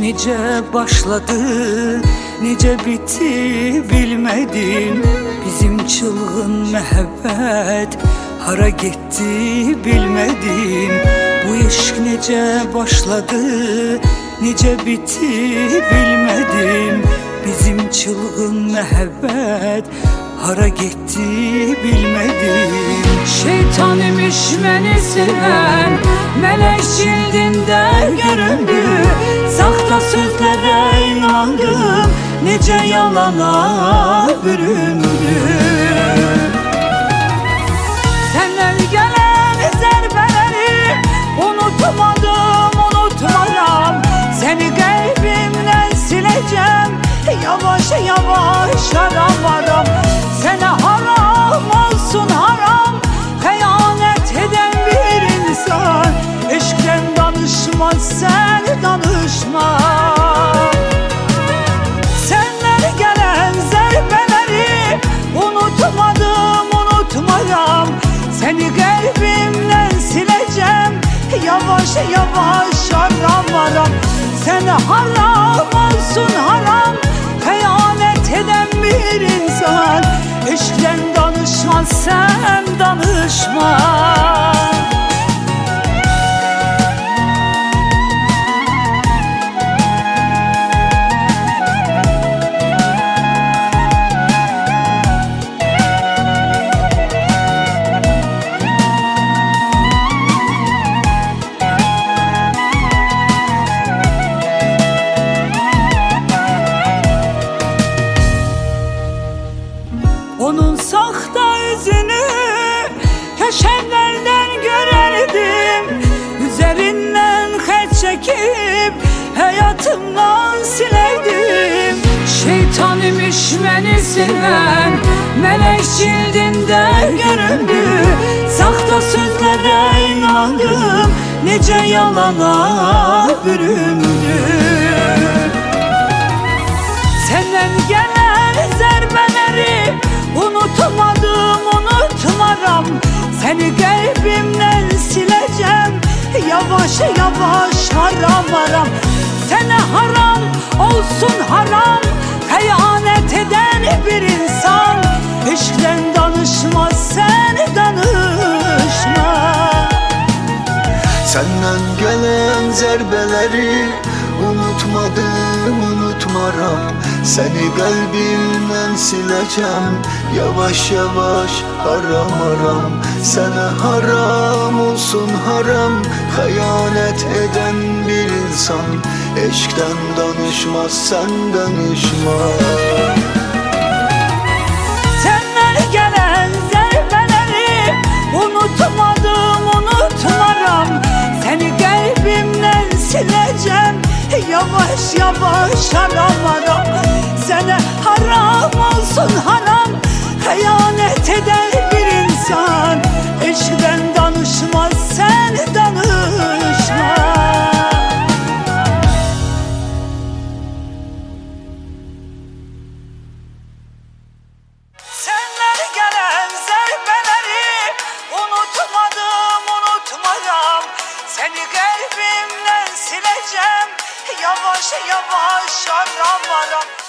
nece başladı, nece bitti bilmedim. Bizim çılgın mehabbet hara gitti bilmedim. Bu aşk nece başladı, nece bitti bilmedim. Bizim çılgın mehabbet hara gitti bilmedim. Şeytan imiş beni seven, melek cildinde göründü. Sahte sözlere inandım, nice yalana büründü. Senden gelen zarbeleri unutmadım, unutmaram. Seni kalbimden sileceğim, yavaş yavaş aram aram. Sana haram olsun haram, hıyanet eden bir insan. Eşkten danışmaz, sen danışma. Senden gelen zarbeleri unutmadım, unutmaram. Seni kalbimden sileceğim, yavaş yavaş aram aram. Sana haram olsun haram, hıyanet eden bir insan. Eşkten danışmaz, sen danışma. Onun sahte yüzünü köşelerden görerdim. Üzerinden kaç çekip hayatımdan silerdim. Şeytan imiş beni seven, melek cildinde göründü. Sahte sözlere inandım, nice yalana büründü. Senden gelen zarbeleri unutmadım, unutmaram. Seni kalbimden sileceğim, yavaş yavaş haram aram. Sana haram olsun haram, hıyanet eden bir insan. Eşkten danışmaz, sen danışma. Senden gelen zarbeleri unutmadım, unutmaram. Seni kalbimden sileceğim, yavaş yavaş haram aram. Sana haram olsun haram, hıyanet eden bir insan. Eşkten danışmaz, sen danışma. Senden gelen zarbeleri unutmadım, unutmaram. Seni kalbimden sileceğim, yavaş yavaş haram aram. Sana haram olsun haram, hıyanet eden bir insan. Eşkten danışmaz, sen danışma. Senden gelen zarbeleri unutmadım, unutmaram. Seni kalbimden sileceğim, yavaş yavaş aram aram.